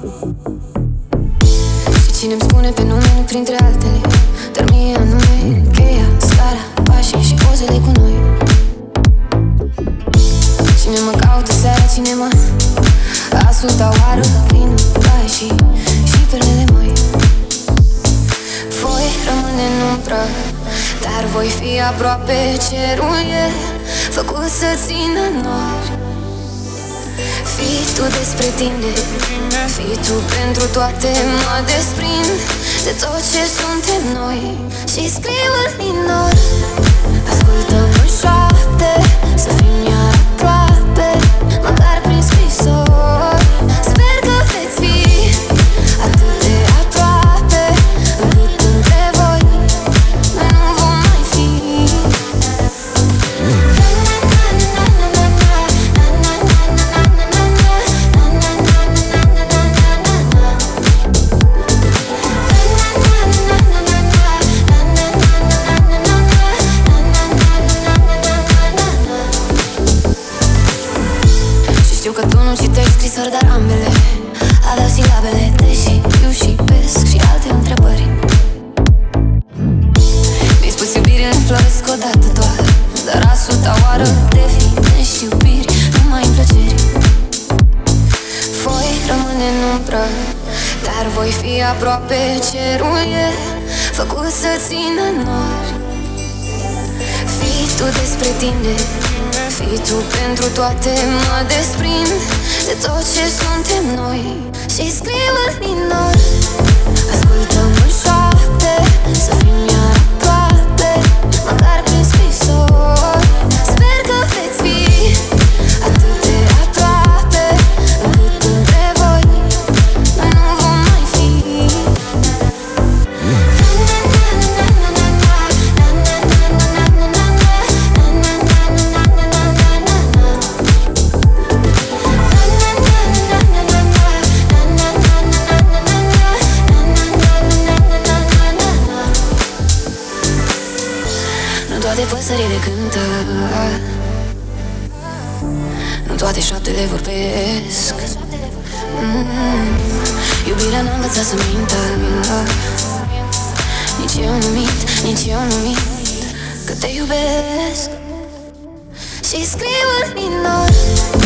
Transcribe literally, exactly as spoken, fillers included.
Și cine-mi spune pe nume printre altele, dar mie anume cheia, scara, pașii și pozele cu noi. Cine mă caută seara, cine mă ascultă oară, vinul, baie și, și perlele moi. Voi rămâne în umbră, dar voi fi aproape. Cerul e făcut să țină nori. Fii tu despre tine, fii tu pentru toate. Mă desprind de tot ce suntem noi și scriu în minor. Ascultă-mă șoapte, să fim iar aproape, măcar prin scrisori. Sper că veți fi atât de aproape, încât între voi noi nu vom mai fi. Știu că tu nu citești scrisori, dar ambele aveau silabele, deși eu și pesc și alte întrebări. Mi-ai spus iubirile înfloresc odată doar, dar a suta oară definești iubiri numai în plăceri. Voi rămâne în umbră, dar voi fi aproape. Cerul e făcut să țină nori. Fii tu despre tine, fii tu pentru toate. Mă desprind de tot ce suntem noi și scriu în minor. Ascultă-mă șoapte, să fim iar aproape, măcar prin scrisori. Sper că veți fi atât de aproape, încât între voi noi nu vom mai fi. Nu toate păsările cântă, nu toate șoaptele vorbesc. mm. Iubirea n-a învățat să mintă, nici eu nu mint, nici eu nu mint că te iubesc și scriu în minor.